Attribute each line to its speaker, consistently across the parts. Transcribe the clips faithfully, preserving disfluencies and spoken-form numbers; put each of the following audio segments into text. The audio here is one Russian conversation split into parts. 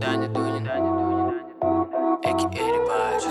Speaker 1: Даня Дунин, Эки Эрибач.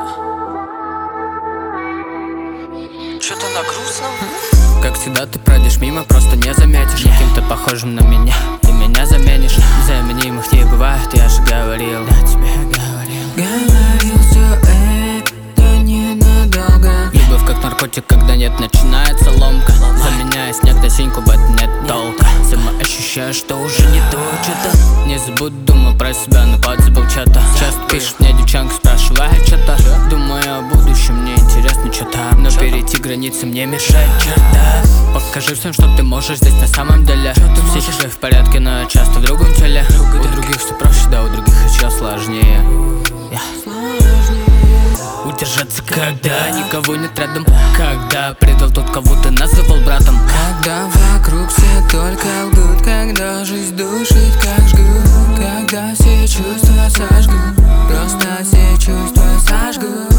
Speaker 1: Чё-то на грустном.
Speaker 2: Как всегда ты пройдешь мимо, просто не заметишь. Каким-то похожим на меня, ты меня заменишь. Заменимых не бывает, я же говорил. Я тебе говорил.
Speaker 3: Говорил, всё это ненадолго.
Speaker 2: Любовь как наркотик, когда нет, начинается ломка. Заменяя снег на синьку, в этом нет толка. Сама ощущаю, что уже не то что-то. Не забудь, думаю про себя, но подзабыл что-то. Часто пишет мне девчонка, спрашивает что-то. Думаю о будущем, мне интересно что-то. Но перейти границы мне мешает черта. Покажи всем, что ты можешь здесь на самом деле. Все же в порядке, но я часто в другом теле. У других все проще, да у других еще сложнее. yeah. Удержаться, когда никого нет рядом. Когда предал тот, кого ты называл братом.
Speaker 3: Когда вокруг все только лгут. Когда жизнь душит, как жгут. Когда все чувства сожгут. Просто все чувства сожгут.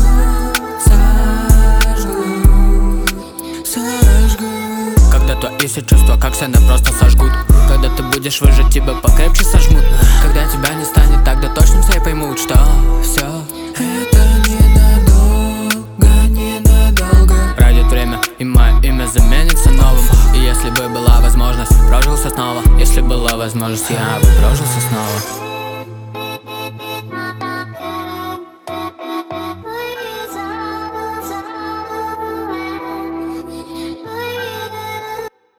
Speaker 3: Сожгут. Сожгут.
Speaker 2: Когда твои все чувства как сено просто сожгут. Когда ты будешь выжить, тебя покрепче сожмут. Когда тебя не станет, тогда точно все поймут, что все
Speaker 3: это ненадолго, ненадолго.
Speaker 2: Пройдет время, и мое имя заменится новым. И если бы была возможность, прожился снова. Если была возможность, я бы прожился снова.